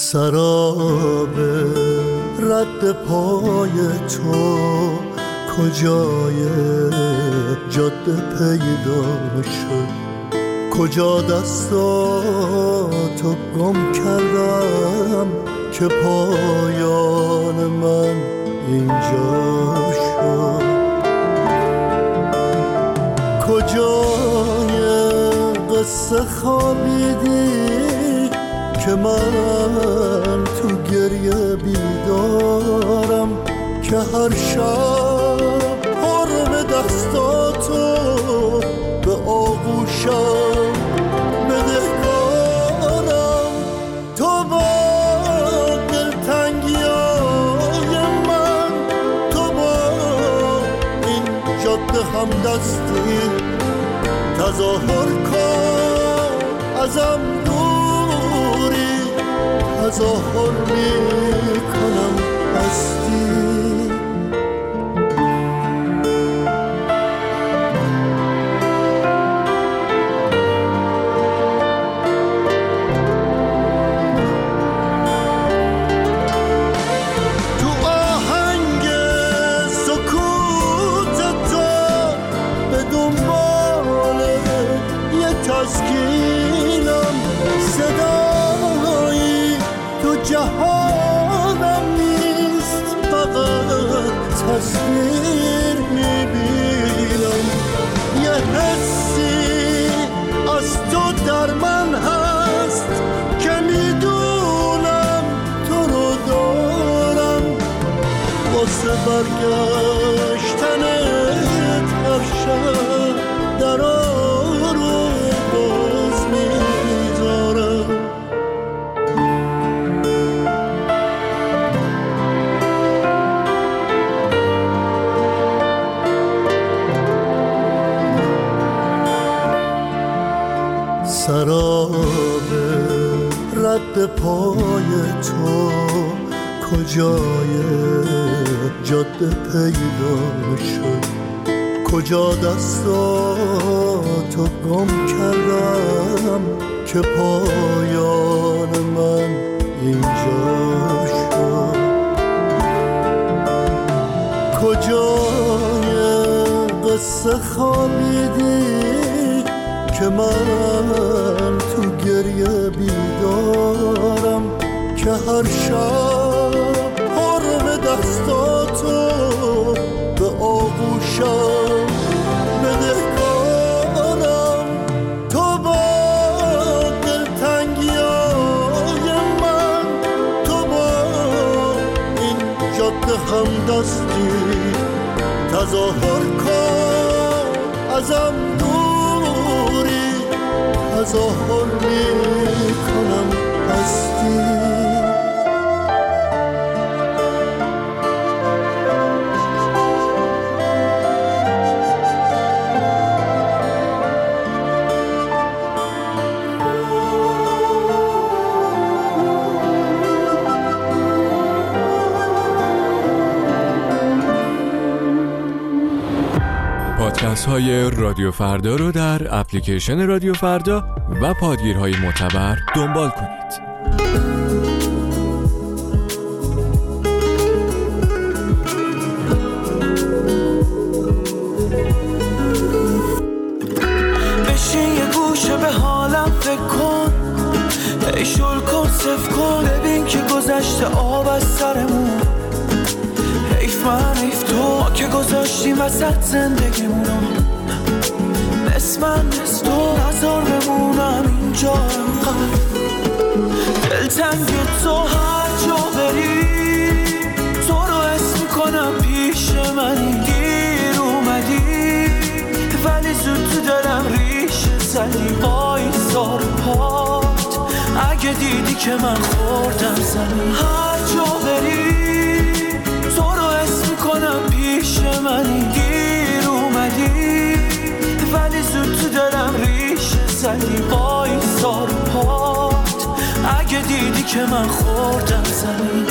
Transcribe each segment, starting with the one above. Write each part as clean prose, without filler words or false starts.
سراب رد پای تو کجای جاده پیدا شد، کجا دستاتو گم کردم که پایان من اینجا شد. کجای قصه خوابیدی که من تو گریه بیدارم، که هر شب حرم دستاتو به آغوشم بدهکارم. تو با دلتنگیای من، تو با این جاده همدستی تظاهر کن ازم دوری، تظاهر میکنم هستی. جهانم نیست، فقط تصویر میبینم. یه حسی از تو در من هست که میدونم تو رو دارم. واسه برگشتنت هر شب درا رو باز میذارم. سراب رد پای تو کجای جاده پیدا شد، کجا دستاتو گم کردم که پایان من اینجا شد. کجای قصه خوابیدی که من تو گریه بیدارم، که هر شب حرم دستاتو به آغوشم بدهکارم. تو با دلتنگیای من، تو با این جاده همدستی تظاهر کن ازم دوری، تظاهر میکنم هستی. پادکست های رادیو فردا رو در اپلیکیشن رادیو فردا و پادگیرهای معتبر دنبال کنید. بشین یه گوشه به حالم فکر کن، ای شل کن صف کن، ببین که گذشته آب از سرمون. حیف من حیف تو که گذاشتیم وسط زندگیمونو، نصف من نصف تو نظر بمونم اینجا انقدر. دلتنگ تو هر جا بری تو رو حس میکنم پیش منی. گیر اومدی ولی زود تو دلم ریشه زدی. وایسا رو پات اگه دیدی که من خوردم زمین. هر جا بری تو رو حس میکنم پیش منی. گیر اومدی ولی زود تو دلم ریشه زدی. وایسا رو پات اگه دیدی که من خوردم زمین.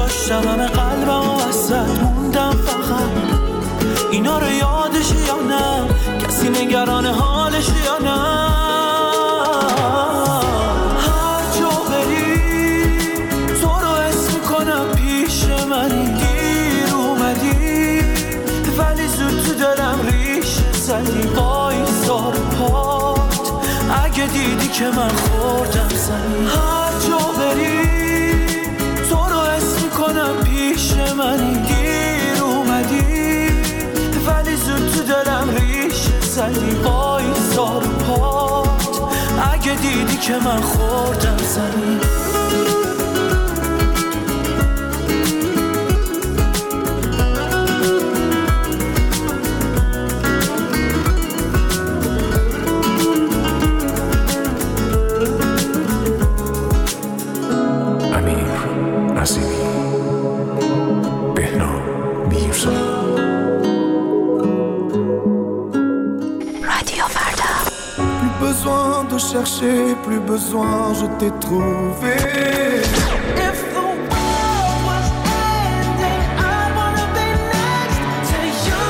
گذاشتم همه قلبم و وسط موندم فقط اینا رو یادش یا نه کسی نگران حالش یا نه هر جا بری تو رو حس میکنم پیش منی دیر اومدی ولی زود تو دلم ریشه زدی وایسا رو پات اگه دیدی که من خوردم زمین هر جا بری تو رو حس میکنم پیش منی دیر اومدی ولی زود تو دلم ریشه زدی وایسا رو پات اگه دیدی که من خوردم زمین Chercher, plus besoin, je t'ai trouvé. If the world was ending, I wanna be next to you.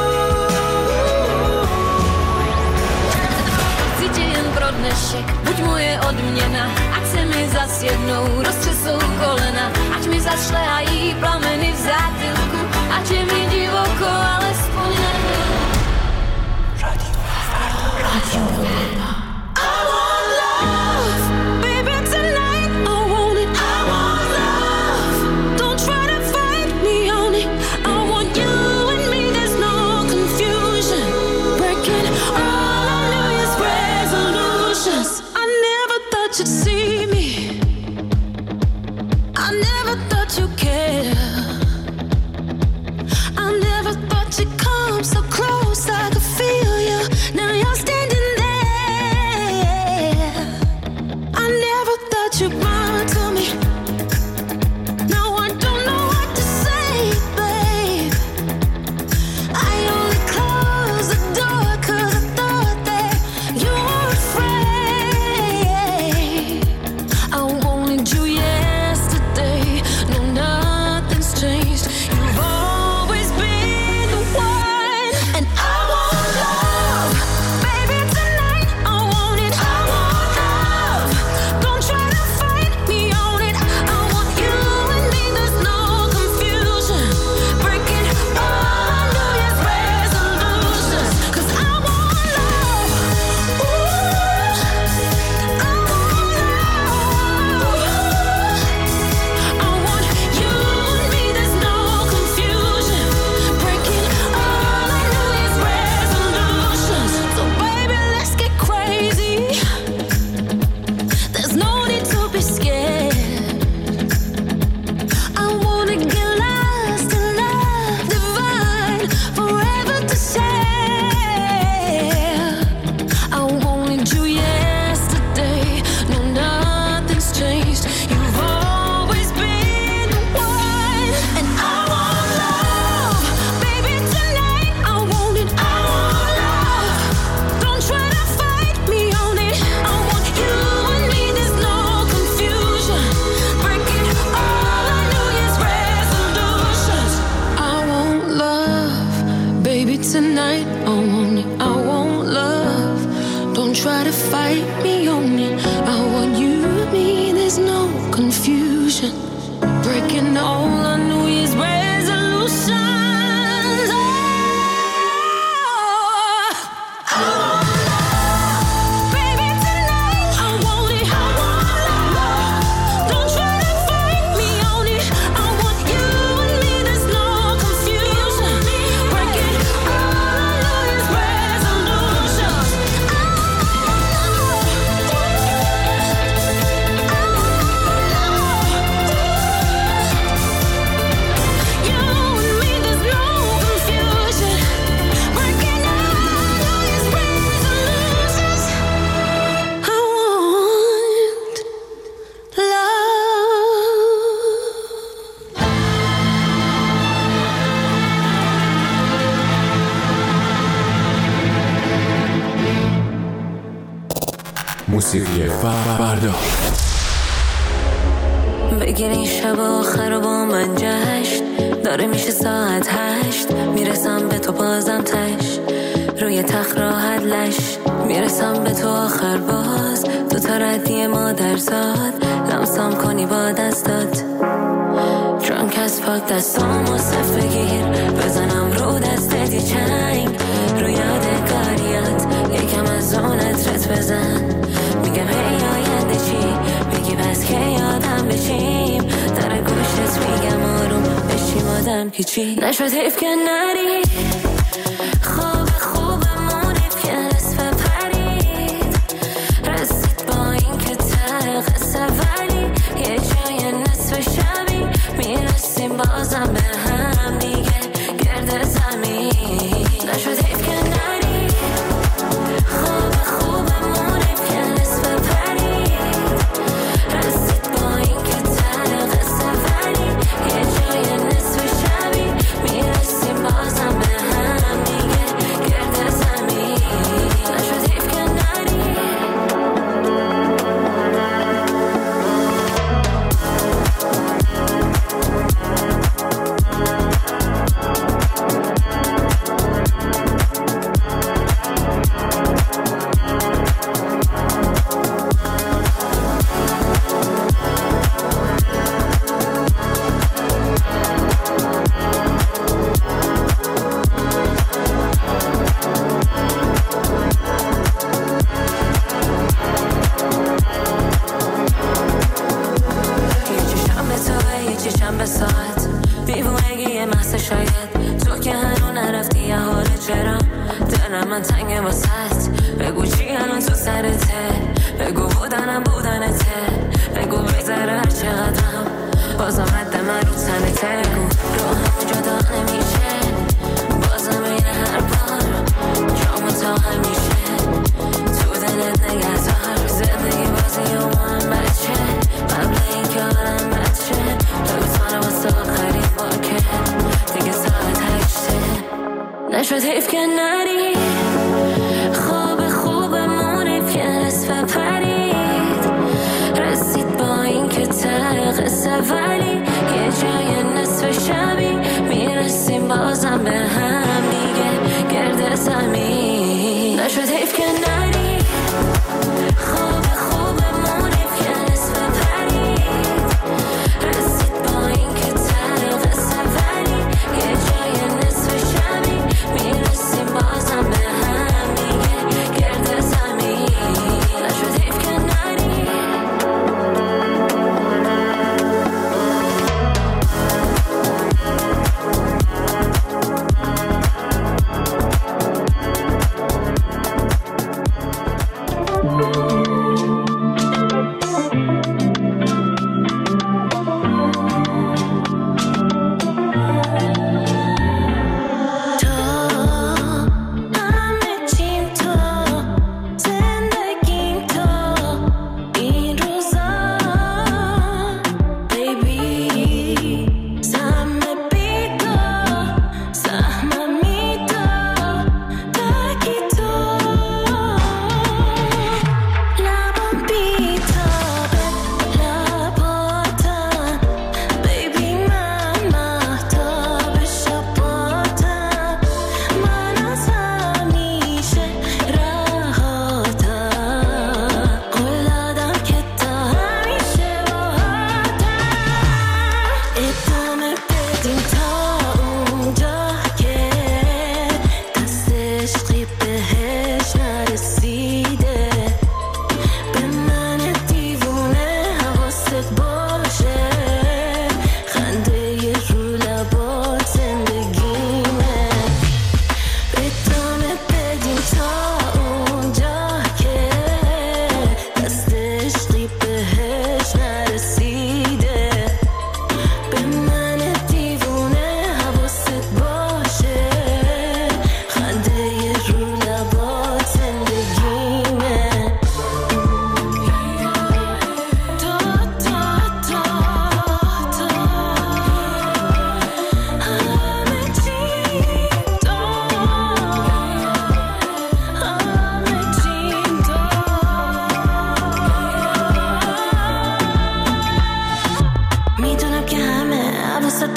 Cíti jen pro dnešek, buď moje odměna, ať se mi zas jednou roztřesou kolena, ať mi zašlehají plameny v zátylku, ať je mi divoko, alespoň nevím. Radio. موسیقی فردا. بگیر این شب آخر رو با من جشن. داره میشه ساعت 8 میرسم به تو بازم تش روی تخت راحت لش میرسم به تو آخر باز تو تا ردی مادرزاد لمسم کنی با دستات Drunk as fuck دستامو صف بگیر بزنم رو دستتی چنگ رو یادگاریات یکم از اون عطرت بزن میگم هی آینده چی میگی بس که یادم بشیم در گوشت میگم آروم بشیم آدم که چی نشد حیف که نری خواب خوبمونی که نصف پرید رسید با این که ته قصه ولی یه جای نصف شبی میرسیم بازم به هم دیگه گرد زمین نشد حیف که نری خواب خوبمونی که نصف پرید رسید با این که ته قصه ولی یه جای نصف شبی میرسیم بازم به هم دیگه گرد زمین نشد حیف که نری چشم به ساعت دیوونگی محض شاید تو که هنو نرفتی یه حال چرا دلم من تنگ واسط بگو چی الان تو سرته بگو بودنته بگو بگذره هر چقدرم بازم رد من رو تنته بگو رو همون جدا نمیشه بازم این هر بار جامو تا همیشه تو دلت نگهدار زندگی بازی و من بچه قبل این که آرم بچه لبتانه واسه آخرین بار که دیگه ساعت 8 نشد حیف که نری خواب خوبمونی که نصف پرید رسید با این که ته قصه ولی یه جای نصف شبی میرسیم بازم به هم دیگه گرد زمین نشد حیف که نری خواب خوبمونی که نصف پرید رسید با این که ته قصه ولی یه جای نصف شبی میرسیم بازم به هم دیگه گرد زمین نشد حیف که نری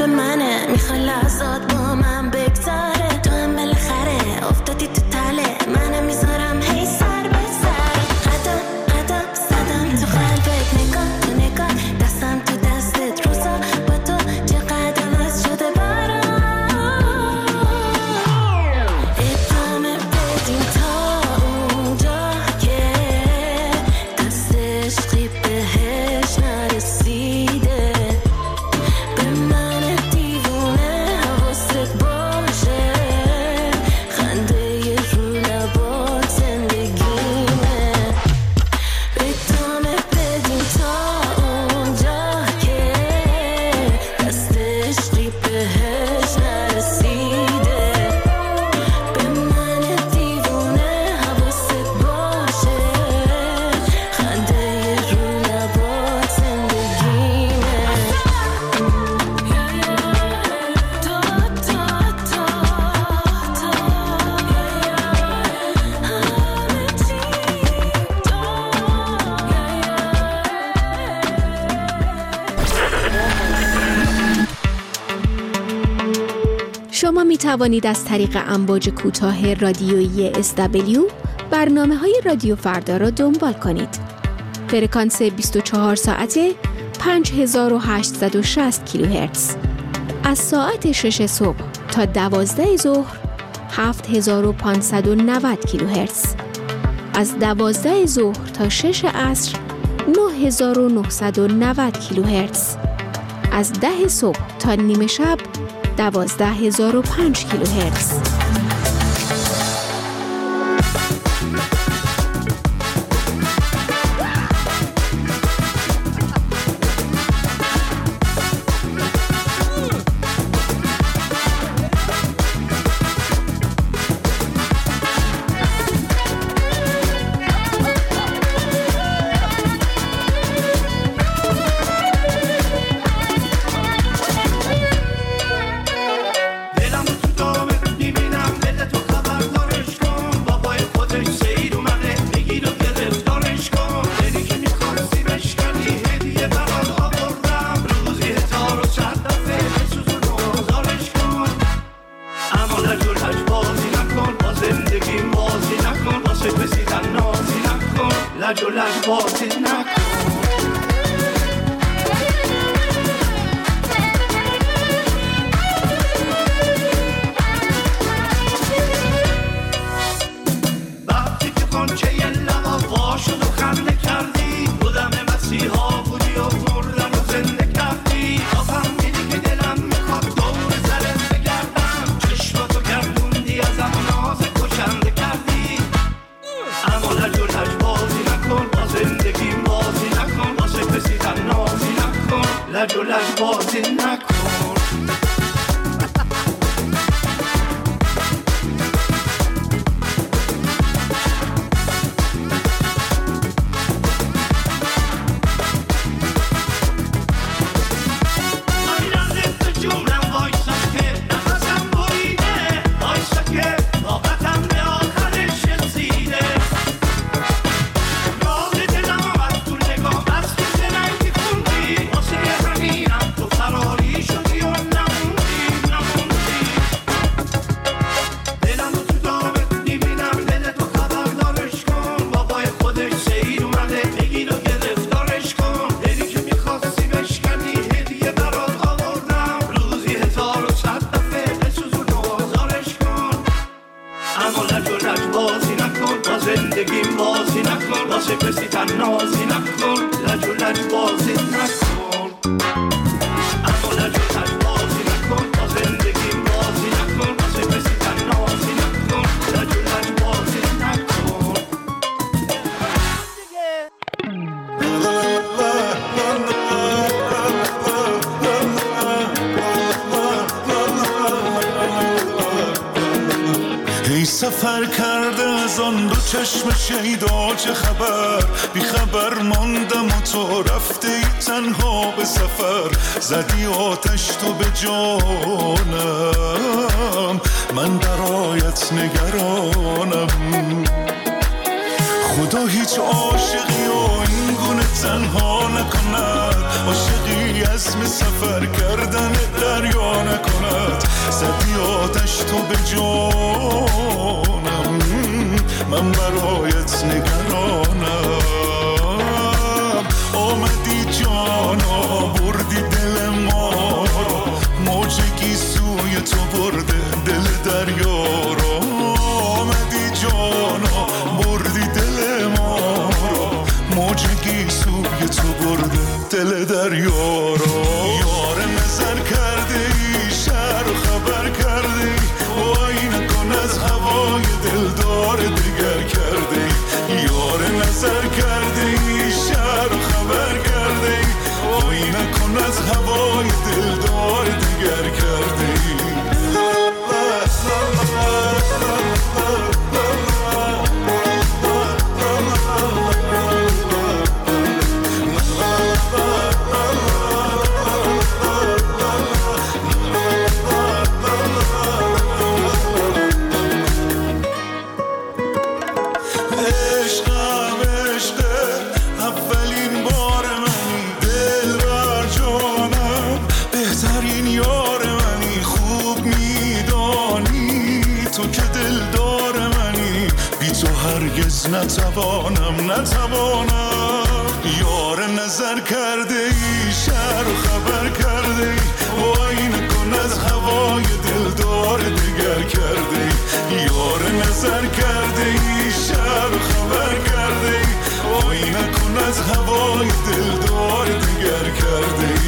به منه، میخوای لحظات با من بگذاره، تو هم بالاخره افتادی تو تله، منم میذارم هی سر به سر، قدم قدم زدم تو قلبت، نگاه تو نگاه، دستم تو دستت، روزا با تو چقدر عوض شده برام، ادامه بدیم تا اونجا که دست عشقی بهش نرسیده، به من دیوونه حواست باشه، خنده رو لبات زندگیمه، ادامه بدیم تا اونجا که دست عشقی بهش نرسیده، به من دیوونه حواست باشه، خنده رو لبات زندگیمه. شما می توانید از طریق امواج کوتاه رادیویی SW برنامه‌های رادیو فردا را دنبال کنید. فرکانس 24 ساعته 5860 کیلوهرتز. از ساعت 6 صبح تا 12 ظهر 7590 کیلوهرتز. از 12 ظهر تا 6 عصر 9990 کیلوهرتز. از 10 صبح تا نیمه شب 12005 کیلوهرتز. سفر کرده از آن دو چشم شیدا چه خبر، بی خبر ماندم و تو رفته ای تنها به سفر، زدی آتش تو به جانم، من برایت نگرانم، خدا هیچ عاشقی و این گونه تنها نکند، عاشقی بی عزم سفر کردن دریا نکند. زدی آتش تو به جانم، من برایت نگرانم. آمدی جانا بردی دل ما رو، موجگی سوی تو برده دل دریا رو. آمدی جانا بردی دل ما رو، موجگی سوی تو برده دل دریا رو. یار نظر کرده ای شهر و خبر کرده ای، وای نکن از هوای دلدار دیگر کرده ای. یار نظر کرده ای شهر و خبر کرده ای، وای نکن از هوای دلدار دیگر کرده ای. نتوانم. یار نظر کرده ای شهر و خبر کرده ای، وای نکن از هوای دلدار دیگر کرده ای. یار نظر کرده ای شهر و خبر کرده ای، وای نکن از هوای دلدار دیگر کرده ای.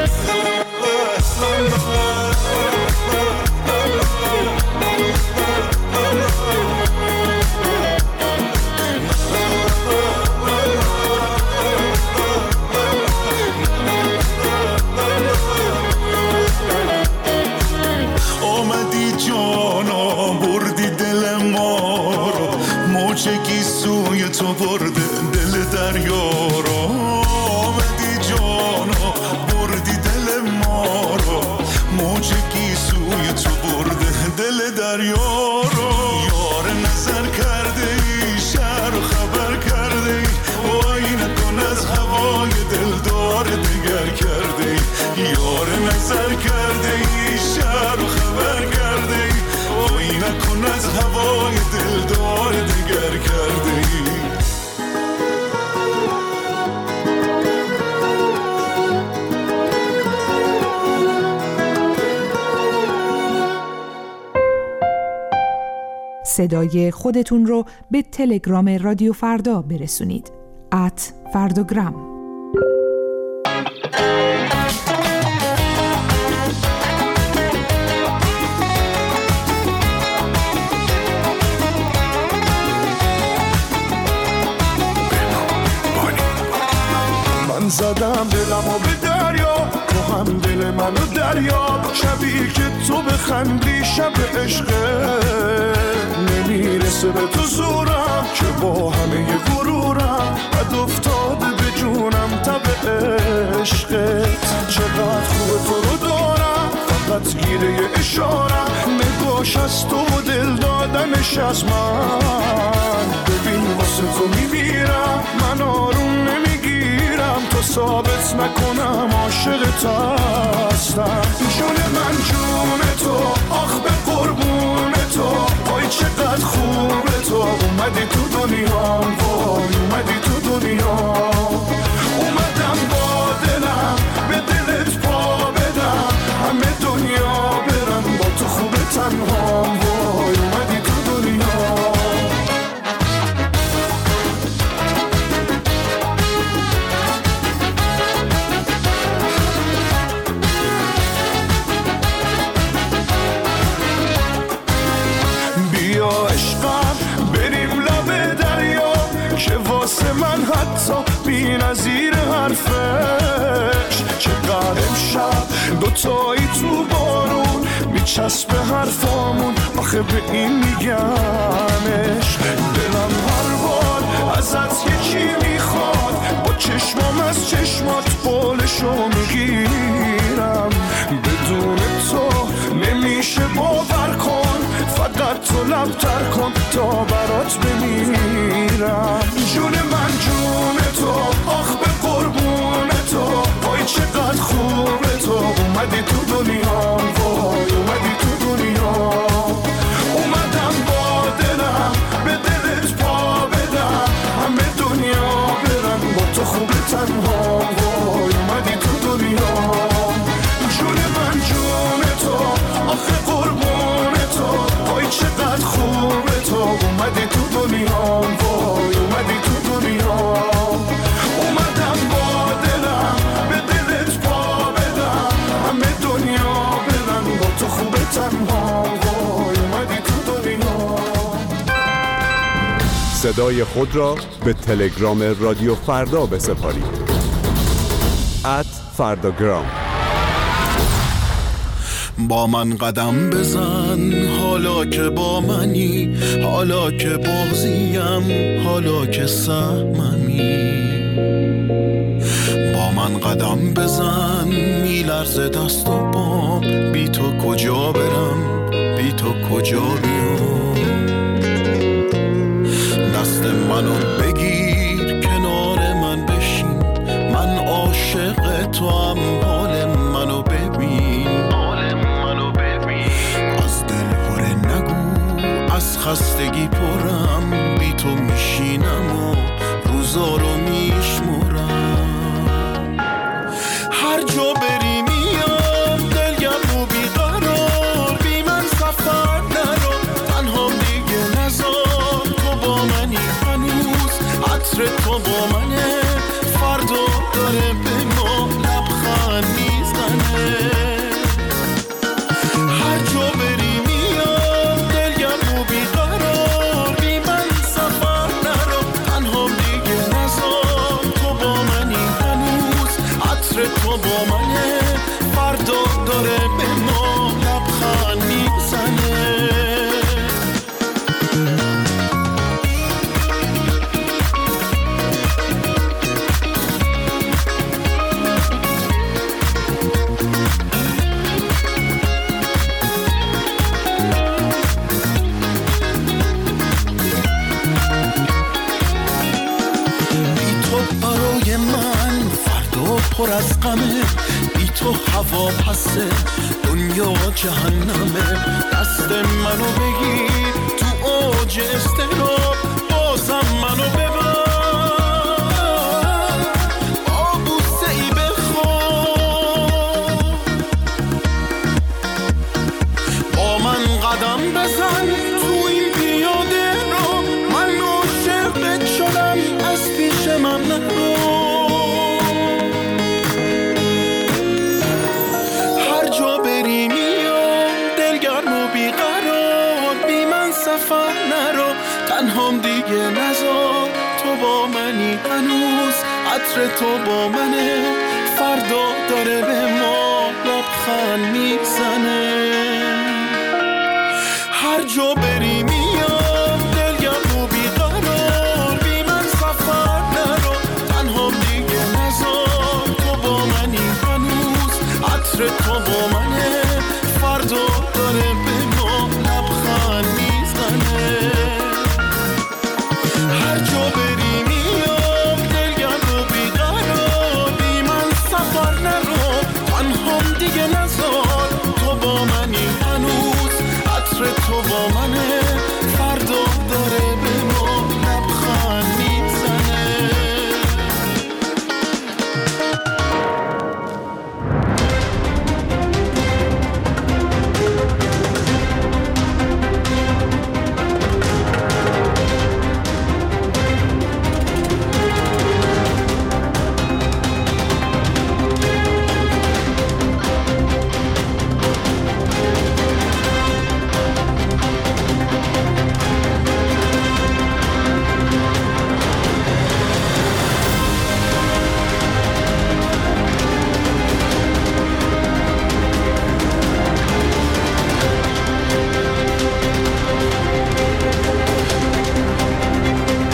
موجگی سوی تو برده دل دریا رو. آمدی جانا بردی دل ما رو، موجگی سوی تو برده دل دریا رو. یار نظر کرده ای شهر و خبر کرده ای، وای نکن از هوای دلدار دیگر کرده ای. یار نظر کرده ای شهر و خبر کرده ای، وای نکن از هوای دلدار دیگر کرده ای. صدای خودتون رو به تلگرام رادیو فردا برسونید. @فرداگرام. من زدم دلمو به دریا، تو هم دل منو دریا. شبی که تو بخندی شب عشقه، نمیرسه به تو زورم که با همه غرورم بد افتاده به جونم تب عشقت. چقدر خوب تو رو دارم، فقط گیره اشارم، نگاش از تو و دل دادنش از من. ببین واسه تو میمیرم، من آروم نمیگیرم تو ثابت نکنم عاشقت هستم. جون من جون تو، آخ به قربون تو، وای چقدر خوبه تو. اومدی تو دنیا، وای اومدی تو دنیا. اومدم با دلم به دلت پا بدم، همه دنیا برم با تو خوبه تنها. وای اومدی تو دنیا. بیا عشقم بریم لب دریا، که واسه من حتی بی نظیر حرفش. چقدر امشب دوتایی تو بارون میچسبه حرفامون، آخه به این میگمش. دلم هر بار ازت یکی میخواد، با چشمام از چشمات بالشو میگیرم. بدون تو نمیشه باور کن، فقط تو لبتر کن تا برات بمیرم. جون من جون تو، آخ به قربون تو، وای چقدر خوب صدای خود را به تلگرام رادیو فردا بسپارید. @فرداگرام. با من قدم بزن حالا که با منی، حالا که بازیم، حالا که سهممی. با من قدم بزن میلرزه دست و پام، بی تو کجا برم، بی تو کجا بیام. دست منو بگیر کنار من بشین، من عاشق تو هم، حال منو ببین، از دل هره نگو، از خستگی پرم، بی تو میشینم و روزا رو میشمرم. هر جا بری میام دلگرم و بیقرار، بی من سفر نرو، تنها دیگه نزار. تو با منی هنوز، عطر تو با منه، فردا داره به ما لبخند میزنه. هر جا بری میام دلگرم و بیقرار، بی من سفر نرو، تنها دیگه نزار. تو با منی هنوز، عطر تو با منه، فردا داره به ما لبخند میزنه. پر از غمه، بی تو هوا پسه، دنیا جهنمه. دست منو بگیر تو اوج استراب، بازم منو ببر، با بوسه ای بخواب. با من قدم بزن تو این پیاده رو، من عاشقت شدم، از پیش من نرو. تنهام دیگه نزار، تو با منی هنوز، عطر تو با منه، فردا داره به ما لبخند میزنه. هر جا بری میام دلگرم و بیقرار، بی من سفر نرو، تنهام دیگه نزار. تو با منی هنوز، عطر تو با منه، فردا داره به ما لبخند میزنه. هر جا بری میام دلگرم و بیقرار، بی من سفر نرو، تنهام دیگه نزار. تو با منی هنوز، عطر تو با منه، فردا داره به ما لبخند میزنه.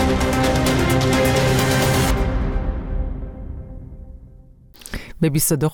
به 22